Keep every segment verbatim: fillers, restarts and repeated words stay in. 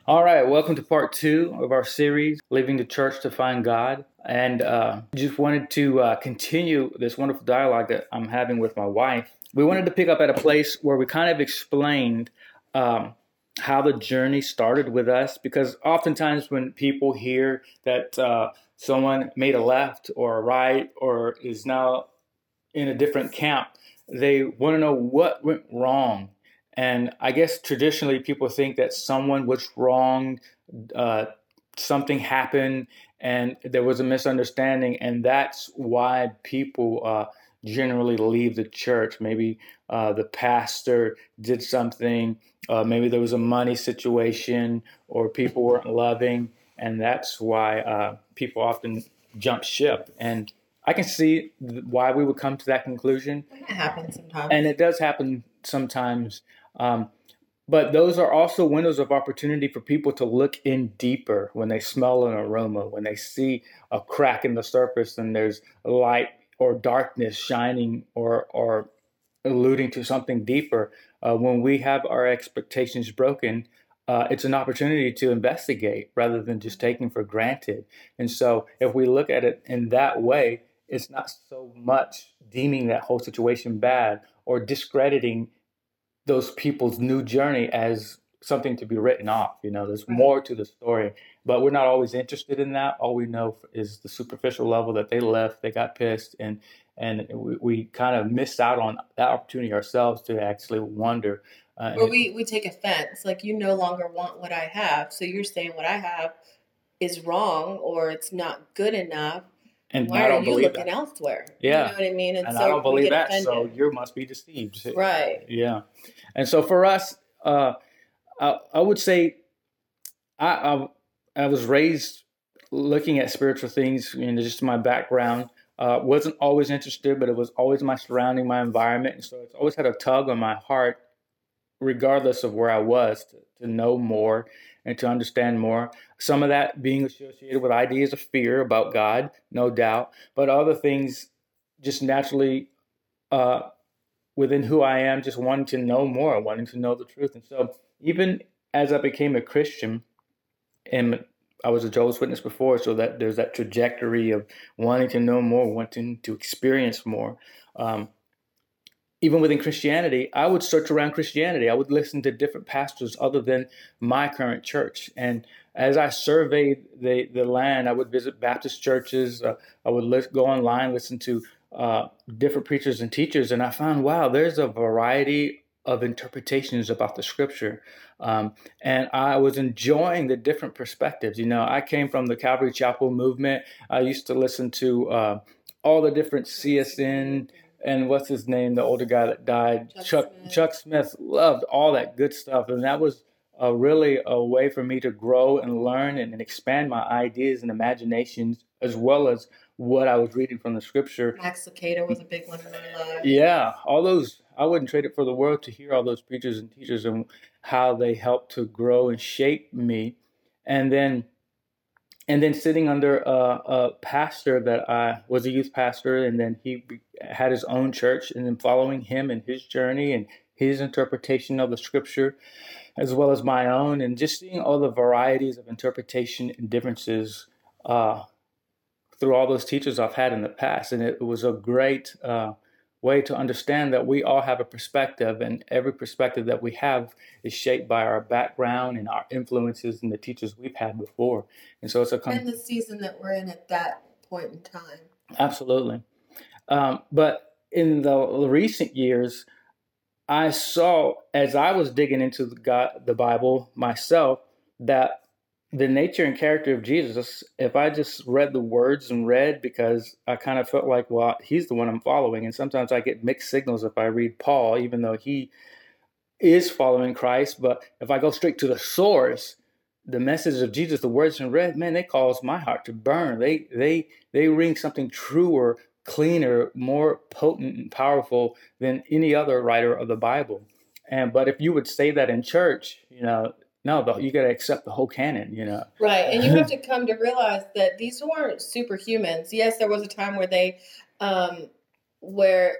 All right, welcome to part two of our series, Leaving the Church to Find God. And uh, just wanted to uh, continue this wonderful dialogue that I'm having with my wife. We wanted to pick up at a place where we kind of explained um, how the journey started with us, because oftentimes when people hear that uh, someone made a left or a right or is now in a different camp, they want to know what went wrong. And I guess traditionally people think that someone was wrong, uh, something happened, and there was a misunderstanding, and that's why people uh, generally leave the church. Maybe uh, the pastor did something, uh, maybe there was a money situation, or people weren't loving, and that's why uh, people often jump ship. And I can see why we would come to that conclusion. That happens sometimes. And it does happen sometimes. Um, but those are also windows of opportunity for people to look in deeper when they smell an aroma, when they see a crack in the surface and there's light or darkness shining or, or alluding to something deeper. Uh, when we have our expectations broken, uh, it's an opportunity to investigate rather than just taking for granted. And so if we look at it in that way, it's not so much deeming that whole situation bad or discrediting those people's new journey as something to be written off. You know, there's more to the story, but we're not always interested in that. All we know is the superficial level that they left, they got pissed, and and we, we kind of missed out on that opportunity ourselves to actually wonder. Uh, Or we, we take offense, like you no longer want what I have. So you're saying what I have is wrong or it's not good enough. and Why I are don't you believe looking that. elsewhere? Yeah. You know what I mean? And, and so I don't we believe get that. So offended. you must be deceived. Right. Yeah. And so for us, uh, I, I would say I, I I was raised looking at spiritual things, you know, just my background. Uh, wasn't always interested, but it was always my surrounding, my environment, and so it's always had a tug on my heart, regardless of where I was, to, to know more and to understand more. Some of that being associated with ideas of fear about God, no doubt, but other things just naturally uh, within who I am, just wanting to know more, wanting to know the truth. And so even as I became a Christian, and I was a Jehovah's Witness before, so that there's that trajectory of wanting to know more, wanting to experience more. Um, even within Christianity, I would search around Christianity. I would listen to different pastors other than my current church. And as I surveyed the, the land, I would visit Baptist churches. Uh, I would li- go online, listen to uh, different preachers and teachers. And I found, wow, there's a variety of interpretations about the scripture. Um, and I was enjoying the different perspectives. You know, I came from the Calvary Chapel movement. I used to listen to uh, all the different C S N and what's his name, the older guy that died, Chuck Chuck Smith. Chuck Smith. Loved all that good stuff, and that was uh, really a way for me to grow and learn and, and expand my ideas and imaginations, as well as what I was reading from the scripture. Max Lucado was a big one in my life. Yeah, all those, I wouldn't trade it for the world to hear all those preachers and teachers and how they helped to grow and shape me. And then and then sitting under a, a pastor that I was a youth pastor, and then he had his own church, and then following him and his journey and his interpretation of the scripture, as well as my own, and just seeing all the varieties of interpretation and differences uh, through all those teachers I've had in the past. And it was a great uh, way to understand that we all have a perspective, and every perspective that we have is shaped by our background and our influences and the teachers we've had before. And so it's a con- and the season that we're in at that point in time. Absolutely. Um, but in the recent years, I saw as I was digging into the, God, the Bible myself, that the nature and character of Jesus, if I just read the words and read, because I kind of felt like, well, he's the one I'm following. And sometimes I get mixed signals if I read Paul, even though he is following Christ. But if I go straight to the source, the message of Jesus, the words in red, man, they cause my heart to burn. They they they ring something truer, cleaner, more potent and powerful than any other writer of the Bible. And but if you would say that in church, you know, no, but you got to accept the whole canon, you know. Right, and you have to come to realize that these weren't superhumans. Yes, there was a time where they, um, where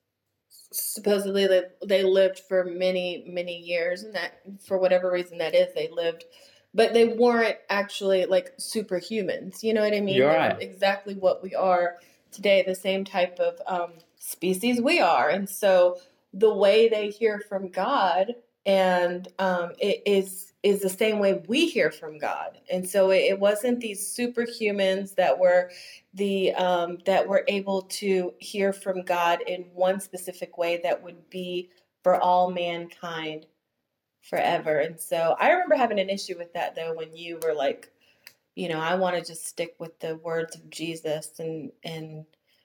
supposedly they, they lived for many, many years, and that for whatever reason that is, they lived but they weren't actually like superhumans. You know what I mean? You're They right. were exactly what we are today, the same type of um, species we are. And so the way they hear from God and um, it is is the same way we hear from God. And so it, it wasn't these superhumans that were the um, that were able to hear from God in one specific way that would be for all mankind forever. And so I remember having an issue with that though when you were like, you know, I want to just stick with the words of Jesus and and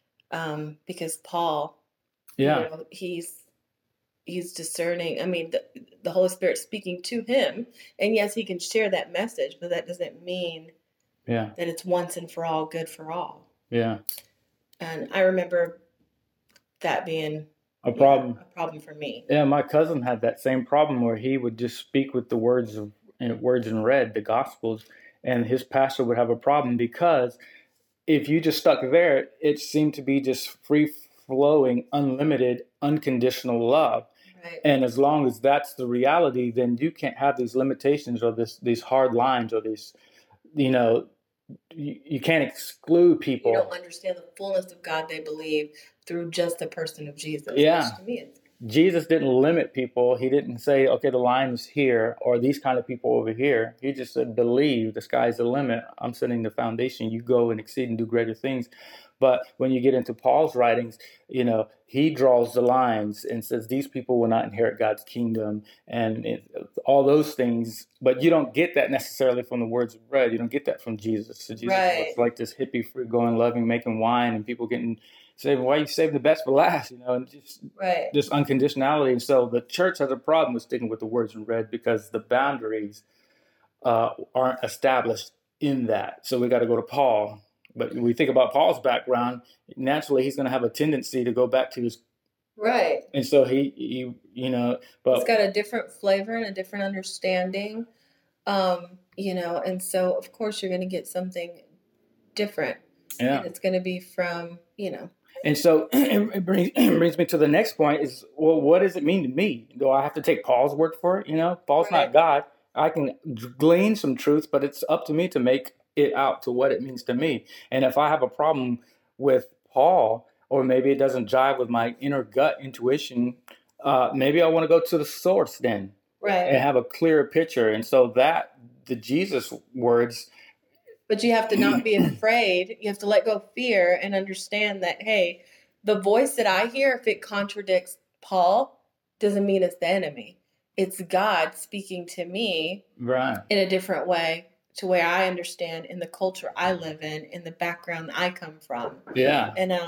um, because Paul, Yeah. you know, he's he's discerning. I mean, the, the Holy Spirit speaking to him, and yes, he can share that message, but that doesn't mean Yeah. that it's once and for all, good for all. Yeah. And I remember that being A yeah, problem. a problem for me. Yeah, my cousin had that same problem where he would just speak with the words of and words in red, the Gospels, and his pastor would have a problem because if you just stuck there, it seemed to be just free flowing, unlimited, unconditional love. Right. And as long as that's the reality, then you can't have these limitations or this these hard lines or these, you know, you, you can't exclude people. You don't understand the fullness of God they believe through just the person of Jesus. Yeah. Which to me is Jesus didn't limit people. He didn't say, okay, the line is here or these kind of people over here. He just said, believe, the sky's the limit. I'm setting the foundation. You go and exceed and do greater things. But when you get into Paul's writings, you know, he draws the lines and says these people will not inherit God's kingdom and it, all those things. But you don't get that necessarily from the words of bread. You don't get that from Jesus. So Jesus Right. was like this hippie, free going, loving, making wine, and people getting saying, why are you saving the best for last? You know, and just right. this unconditionality. And so the church has a problem with sticking with the words in red because the boundaries uh, aren't established in that. So we got to go to Paul. But when we think about Paul's background, naturally he's going to have a tendency to go back to his Right. and so he, he you know, but It's got a different flavor and a different understanding, um, you know, and so of course you're going to get something different. yeah, And it's going to be from, you know. and so it brings it brings me to the next point is, well, what does it mean to me? Do I have to take Paul's word for it? You know, Paul's Right. not God. I can glean some truths, but it's up to me to make it out to what it means to me. And if I have a problem with Paul, or maybe it doesn't jive with my inner gut intuition, uh, maybe I want to go to the source then Right. and have a clearer picture. And so that the Jesus words. But you have to not be afraid. You have to let go of fear and understand that, hey, the voice that I hear, if it contradicts Paul, doesn't mean it's the enemy. It's God speaking to me Right. in a different way to where I understand in the culture I live in, in the background I come from. Yeah. And um,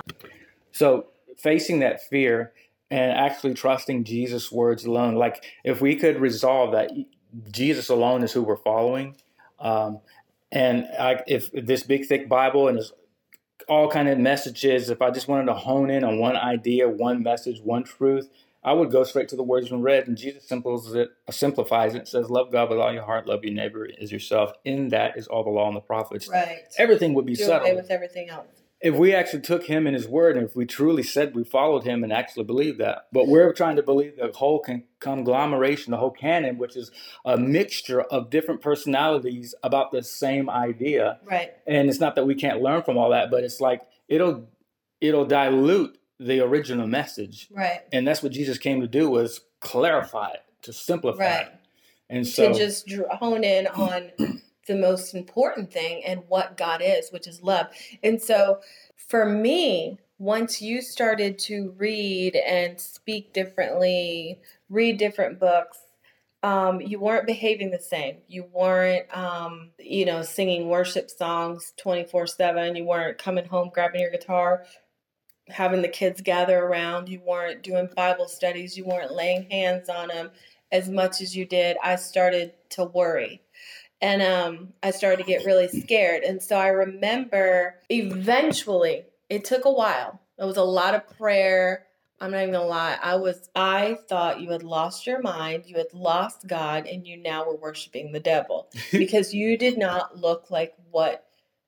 so facing that fear and actually trusting Jesus' words alone, like if we could resolve that Jesus alone is who we're following, um, and I, if this big thick Bible and there's all kind of messages, if I just wanted to hone in on one idea, one message, one truth, I would go straight to the words in red. And Jesus simplifies it, simplifies it, says, love God with all your heart, love your neighbor as yourself. In that is all the law and the prophets. right. Everything would be Do settled. away with everything else. If we actually took him in his word and if we truly said we followed him and actually believed that. But we're trying to believe the whole con- conglomeration, the whole canon, which is a mixture of different personalities about the same idea. Right. And it's not that we can't learn from all that, but it's like it'll it'll dilute the original message. Right. And that's what Jesus came to do, was clarify it, to simplify Right. it. And so To just dr- hone in on the most important thing and what God is, which is love. And so for me, once you started to read and speak differently, read different books, um, you weren't behaving the same. You weren't, um, you know, singing worship songs twenty-four seven. You weren't coming home, grabbing your guitar, having the kids gather around. You weren't doing Bible studies. You weren't laying hands on them as much as you did. I started to worry. And um, I started to get really scared. And so I remember eventually, it took a while. It was a lot of prayer. I'm not even gonna lie. I was, I thought you had lost your mind. You had lost God and you now were worshiping the devil because you did not look like what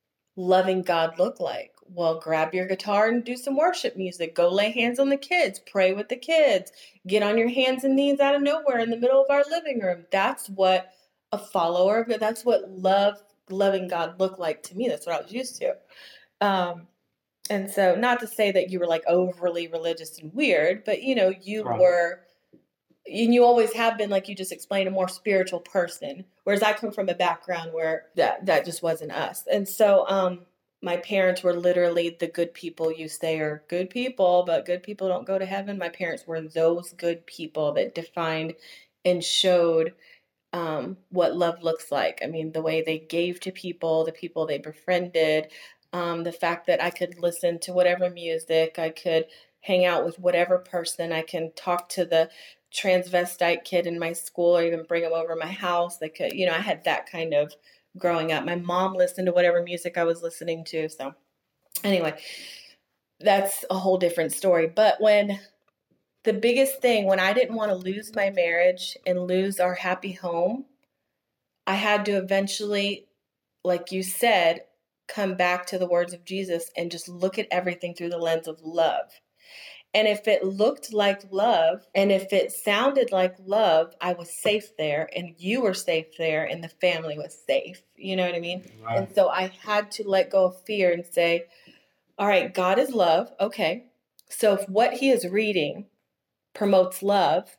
loving God looked like. Well, grab your guitar and do some worship music. Go lay hands on the kids. Pray with the kids. Get on your hands and knees out of nowhere in the middle of our living room. That's what a follower, but that's what love, loving God looked like to me. That's what I was used to. Um, and so not to say that you were like overly religious and weird, but you know, you Right. were, and you always have been, like you just explained, a more spiritual person. Whereas I come from a background where that, that just wasn't us. And so, um, my parents were literally the good people you say are good people, but good people don't go to heaven. My parents were those good people that defined and showed um, what love looks like. I mean, the way they gave to people, the people they befriended, um, the fact that I could listen to whatever music, I could hang out with whatever person, I can talk to the transvestite kid in my school or even bring him over to my house. They could, you know, I had that kind of growing up. My mom listened to whatever music I was listening to. So anyway, that's a whole different story. But when the biggest thing, when I didn't want to lose my marriage and lose our happy home, I had to eventually, like you said, come back to the words of Jesus and just look at everything through the lens of love. And if it looked like love and if it sounded like love, I was safe there and you were safe there and the family was safe. You know what I mean? Right. And so I had to let go of fear and say, all right, God is love. Okay. So if what he is reading promotes love,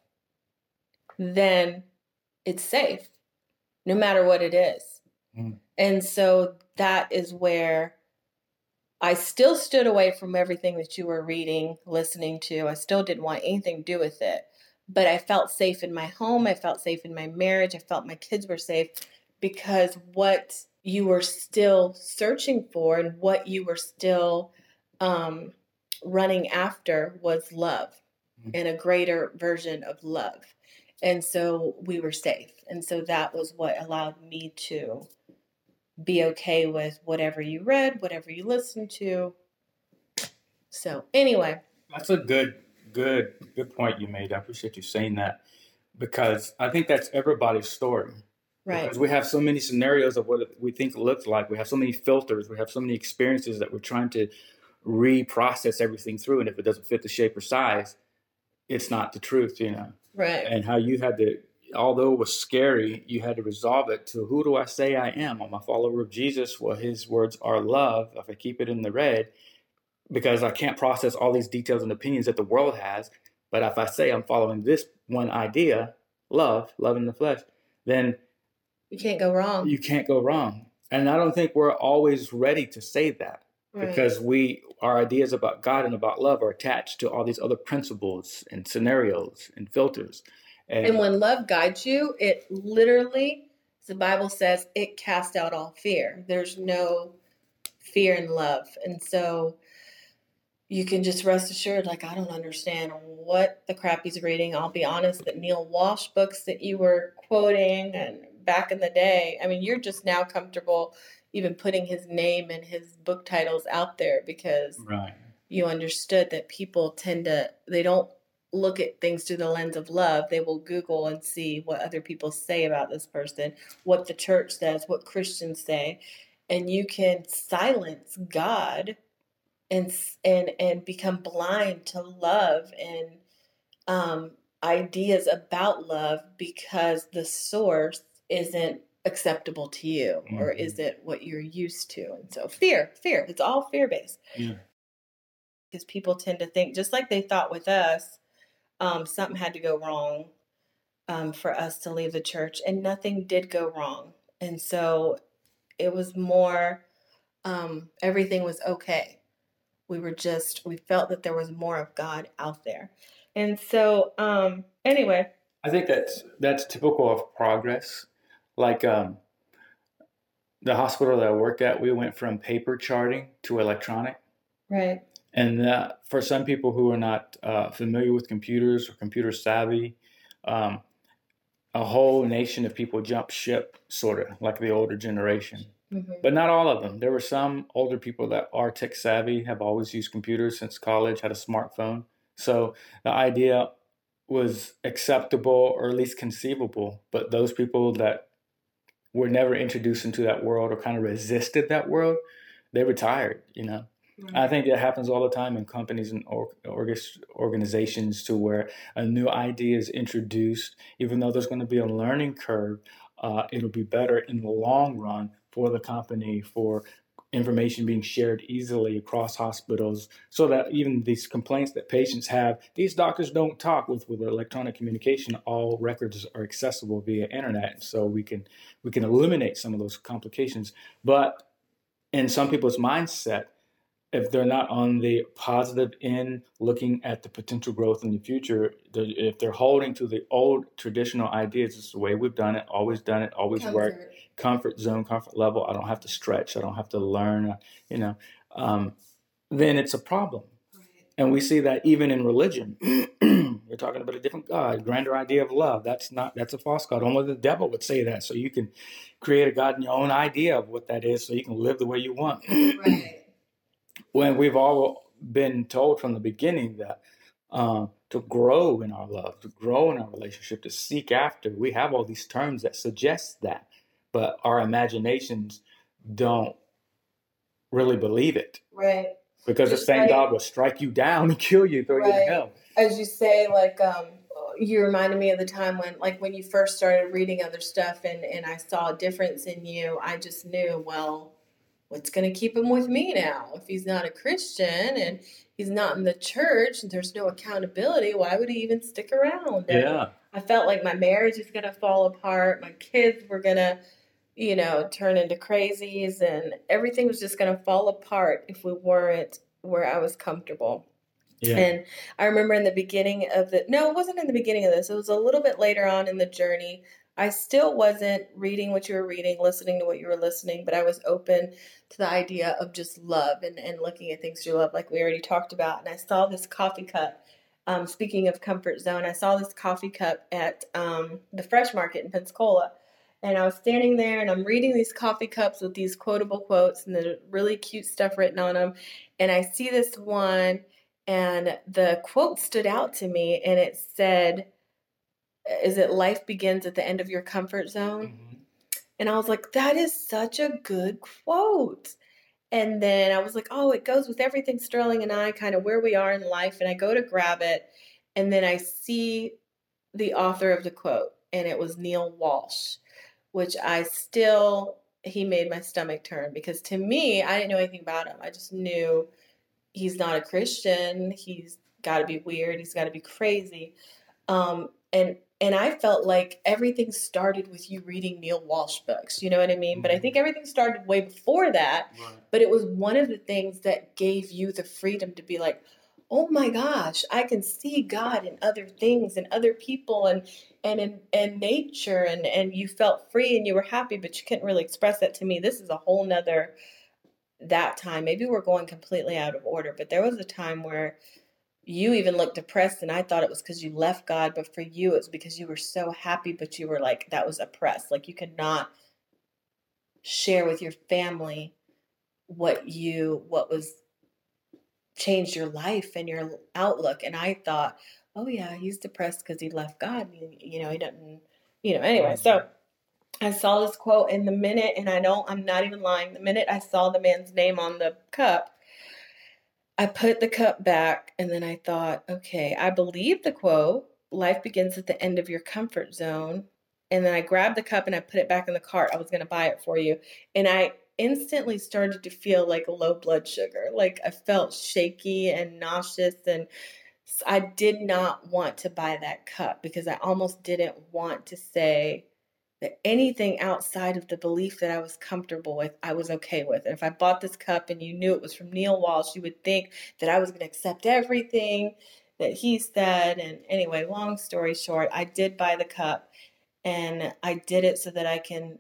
then it's safe, no matter what it is. Mm. And so that is where I still stood away from everything that you were reading, listening to. I still didn't want anything to do with it. But I felt safe in my home. I felt safe in my marriage. I felt my kids were safe because what you were still searching for and what you were still um, running after was love mm-hmm. and a greater version of love. And so we were safe. And so that was what allowed me to be okay with whatever you read, whatever you listened to. So anyway. That's a good, good, good point you made. I appreciate you saying that because I think that's everybody's story. Right. Because we have so many scenarios of what we think it looks like. We have so many filters. We have so many experiences that we're trying to reprocess everything through. And if it doesn't fit the shape or size, it's not the truth, you know. Right. And how you had to, although it was scary, you had to resolve it to who do I say I am? I'm a follower of Jesus. Well, his words are love. If I keep it in the red, because I can't process all these details and opinions that the world has. But if I say I'm following this one idea, love, love in the flesh, then you can't go wrong. You can't go wrong. And I don't think we're always ready to say that right. because we, our ideas about God and about love are attached to all these other principles and scenarios and filters. And, and when love guides you, it literally, the Bible says, it casts out all fear. There's no fear in love. And so you can just rest assured, like, I don't understand what the crap he's reading. I'll be honest, that Neil Walsh books that you were quoting and back in the day, I mean, you're just now comfortable even putting his name and his book titles out there because right. you understood that people tend to, they don't look at things through the lens of love. They will Google and see what other people say about this person, what the church says, what Christians say, and you can silence God and and and become blind to love and um, ideas about love because the source isn't acceptable to you mm-hmm. or isn't what you're used to. And so fear, fear, it's all fear-based. Yeah. Because people tend to think, just like they thought with us, um, something had to go wrong um, for us to leave the church, and nothing did go wrong. And so it was more, um, everything was okay. We were just, we felt that there was more of God out there. And so, um, anyway. I think that's, that's typical of progress. Like um, the hospital that I worked at, we went from paper charting to electronic. Right. And uh, for some people who are not uh, familiar with computers or computer savvy, um, a whole nation of people jumped ship, sort of, like the older generation. Mm-hmm. But not all of them. There were some older people that are tech savvy, have always used computers since college, had a smartphone. So the idea was acceptable or at least conceivable. But those people that were never introduced into that world or kind of resisted that world, they retired, you know. Mm-hmm. I think that happens all the time in companies and or, or, organizations to where a new idea is introduced, even though there's going to be a learning curve uh, it'll be better in the long run for the company, for information being shared easily across hospitals, so that even these complaints that patients have, these doctors don't talk with with electronic communication. All records are accessible via internet, so we can we can eliminate some of those complications. But in some people's mindset, if they're not on the positive end, looking at the potential growth in the future, if they're holding to the old traditional ideas, it's the way we've done it, always done it, always Comfort. worked, comfort zone, comfort level, I don't have to stretch, I don't have to learn, you know, um, then it's a problem. Right. And we see that even in religion. You're talking about a different God, grander idea of love. That's not, that's a false God. Only the devil would say that. So you can create a God in your own idea of what that is so you can live the way you want. Right. When we've all been told from the beginning that uh, to grow in our love, to grow in our relationship, to seek after, we have all these terms that suggest that, but our imaginations don't really believe it. Right. Because Just the same like- God will strike you down and kill you, throw you Right. in hell. As you say, like, um, you reminded me of the time when, like, when you first started reading other stuff and, and I saw a difference in you, I just knew, well, what's going to keep him with me now? If he's not a Christian and he's not in the church and there's no accountability, why would he even stick around? And Yeah. I felt like my marriage is going to fall apart. My kids were going to, you know, turn into crazies and everything was just going to fall apart if we weren't where I was comfortable. Yeah. And I remember in the beginning of the, no, it wasn't in the beginning of this. It was a little bit later on in the journey. I still wasn't reading what you were reading, listening to what you were listening, but I was open to the idea of just love and, and looking at things through love, like we already talked about. And I saw this coffee cup. Um, speaking of comfort zone, I saw this coffee cup at um, the Fresh Market in Pensacola. And I was standing there and I'm reading these coffee cups with these quotable quotes and the really cute stuff written on them. And I see this one and the quote stood out to me and it said, is it life begins at the end of your comfort zone? Mm-hmm. And I was like, that is such a good quote. And then I was like, oh, it goes with everything Sterling and I, kind of where we are in life. And I go to grab it. And then I see the author of the quote. And it was Neil Walsh, which I still, he made my stomach turn. Because to me, I didn't know anything about him. I just knew he's not a Christian. He's got to be weird. He's got to be crazy. Um, and and I felt like everything started with you reading Neil Walsh books. You know what I mean? Mm-hmm. But I think everything started way before that. Right. But it was one of the things that gave you the freedom to be like, oh my gosh, I can see God in other things and other people and and in and nature. And, and you felt free and you were happy, but you couldn't really express that to me. This is a whole nother, that time. Maybe we're going completely out of order. But there was a time where you even looked depressed and I thought it was because you left God, but for you, it was because you were so happy, but you were like, that was oppressed. Like you could not share with your family what you, what was changed your life and your outlook. And I thought, oh yeah, he's depressed because he left God. You, you know, he doesn't, you know, anyway. So I saw this quote in the minute, and I don't, I'm not even lying. The minute I saw the man's name on the cup, I put the cup back and then I thought, okay, I believe the quote, life begins at the end of your comfort zone. And then I grabbed the cup and I put it back in the cart. I was going to buy it for you. And I instantly started to feel like low blood sugar. Like I felt shaky and nauseous. And I did not want to buy that cup because I almost didn't want to say that anything outside of the belief that I was comfortable with, I was okay with. And if I bought this cup and you knew it was from Neil Walsh, you would think that I was going to accept everything that he said. And anyway, long story short, I did buy the cup and I did it so that I can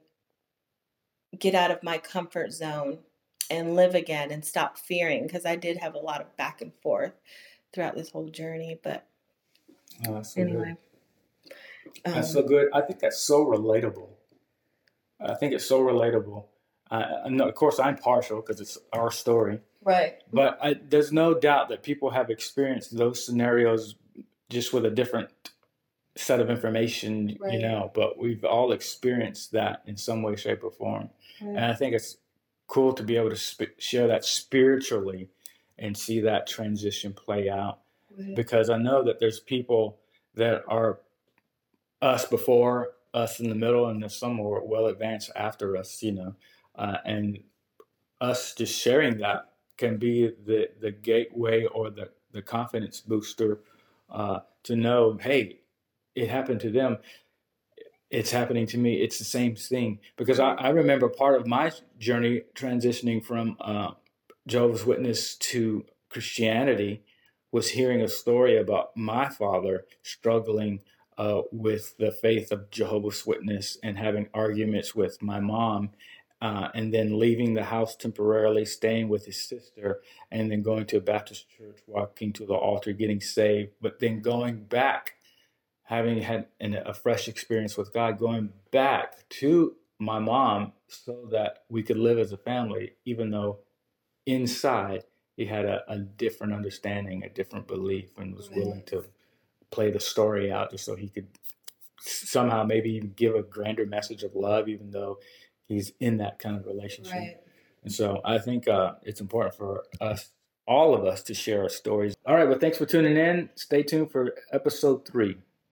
get out of my comfort zone and live again and stop fearing, because I did have a lot of back and forth throughout this whole journey. But oh, that's so anyway. Good. That's so good. I think that's so relatable. I think it's so relatable. Uh, and of course, I'm partial because it's our story. Right. But I, there's no doubt that people have experienced those scenarios just with a different set of information, right. you know. But we've all experienced that in some way, shape, or form. Right. And I think it's cool to be able to sp- share that spiritually and see that transition play out. Right. Because I know that there's people that are us before us in the middle, and there's some were well advanced after us, you know, uh, and us just sharing that can be the the gateway or the the confidence booster uh, to know, hey, it happened to them. It's happening to me. It's the same thing. Because I, I remember part of my journey transitioning from uh, Jehovah's Witness to Christianity was hearing a story about my father struggling uh, with the faith of Jehovah's Witness and having arguments with my mom, uh, and then leaving the house temporarily, staying with his sister, and then going to a Baptist church, walking to the altar, getting saved, but then going back, having had an, a fresh experience with God, going back to my mom so that we could live as a family, even though inside he had a, a different understanding, a different belief, and was willing to play the story out just so he could somehow maybe even give a grander message of love, even though he's in that kind of relationship. Right. And so I think uh, it's important for us, all of us, to share our stories. All right, well, thanks for tuning in. Stay tuned for episode three.